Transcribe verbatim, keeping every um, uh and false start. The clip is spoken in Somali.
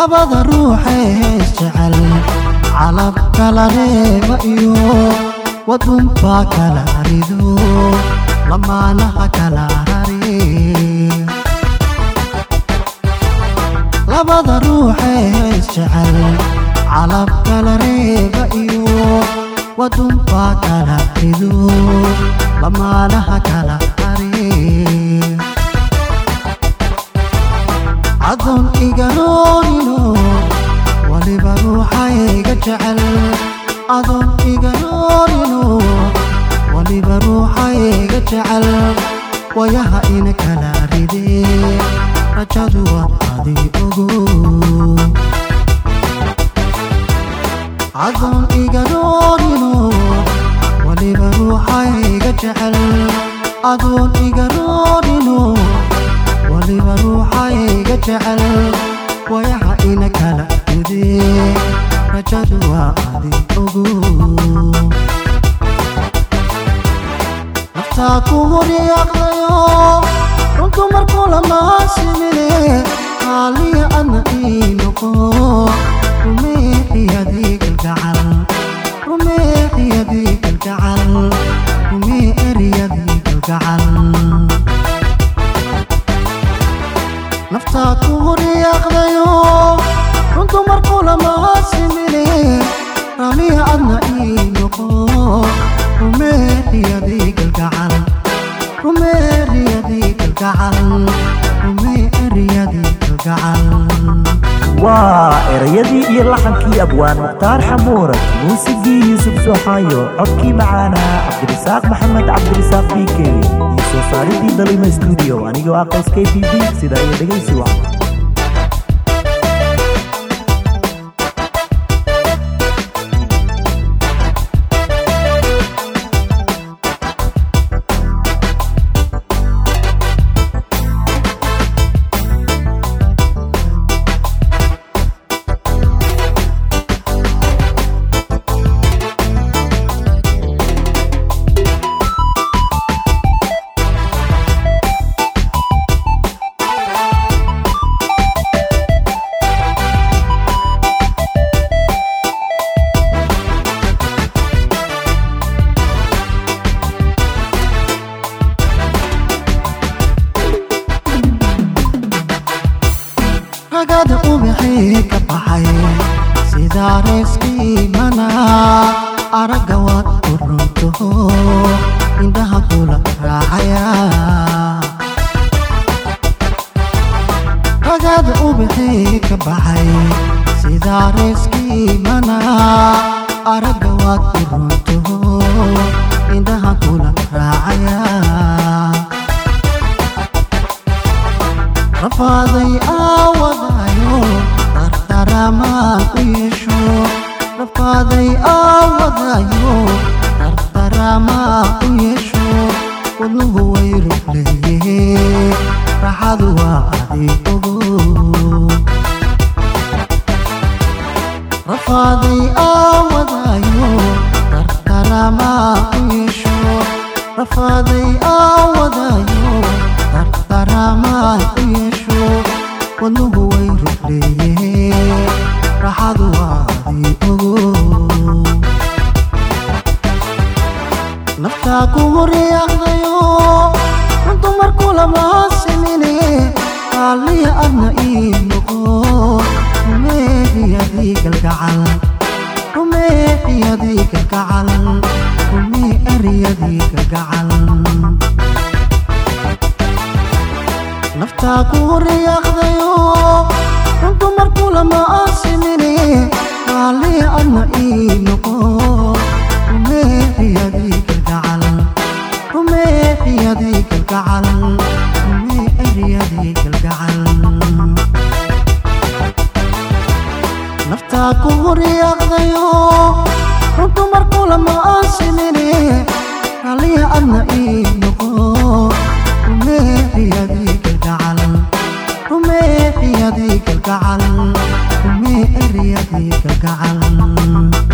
labada ruuxee isjecel calab kala reeba iyo wadunbaa kala rido lamaanaha kala rari labada ruuxee isjecel calab kala reeba iyo wadunbaa kala rido lamaanaha kala rari adon igaroonino waliba ruuxayga jecel adon igaroonino waliba ruuxayga jecel wayaha ina kala ridee rajadu waa adi ogo adon igaroonino waliba ruuxayga jecel adon igaroonino waliba ruuxayga jecel wayaha ina kala ridee rajadu waa adi ogo naftaa kugu riyaaqdayo runtu markuu lamaasimine haaliya adna ii noqo rumeexiyadii kalgacal rumeexiyadii kalgacal rumee eriyadii kalgacal naftaa kugu riyaaqdayo runtu markuu lamaasimine haaliya adna ii noqo rumeexiyadii kalgacal rumeexiyadii kalgacal rumeexiyadii kalgacal waa erayadii iyo laxankii abwaan mukhtaar xamuurad muusigii yuusuf soxaayo codkii macaana cabdirisaaq maxamed cabdirisaaq b k iyo soo saaridii dalima stuudio anigoo ah qays k b b sidaa iyo dhegaysi wacan ragada ubixii ka baxay sidaa reeskii mana aragga waad ku runtaho indhaha kula raacaya ragada ubixii ka baxay sidaa reeskii mana aragga waad ku runtaho indhaha kula raacaya rafaaday aawadayo tartaramaan u yeesho rafaaday aawadayo tartaramaan u yeesho wadnuhu way rugleeyee raxadu waa adi ogo rafaaday aawadayo tartaramaan u yeesho rafaaday aawadayo tartaramaan u yeesho wadnuhu way rugleeyee raxadu waa adi ogo naftaa kugu riyaaqdayo runtu markuu lamaasimine haaliya adna ii noqo rumeexiyadii kalgacal rumeexiyadii kalgacal rumee eriyadii kalgacal naftaa kugu riyaaqdayo runtu markuu lamaasimine haaliya adna ii noqo rumeexiyadii kalgacal rumeexiyadii kalgacal rumee eriyadii kalgacal naftaa kugu riyaaqdayo runtu markuu lamaasimine haaliya adna ii noqo rumeexiyadii kalgacal rumeexiyadii kalgacal rumee eriyadii kalgacal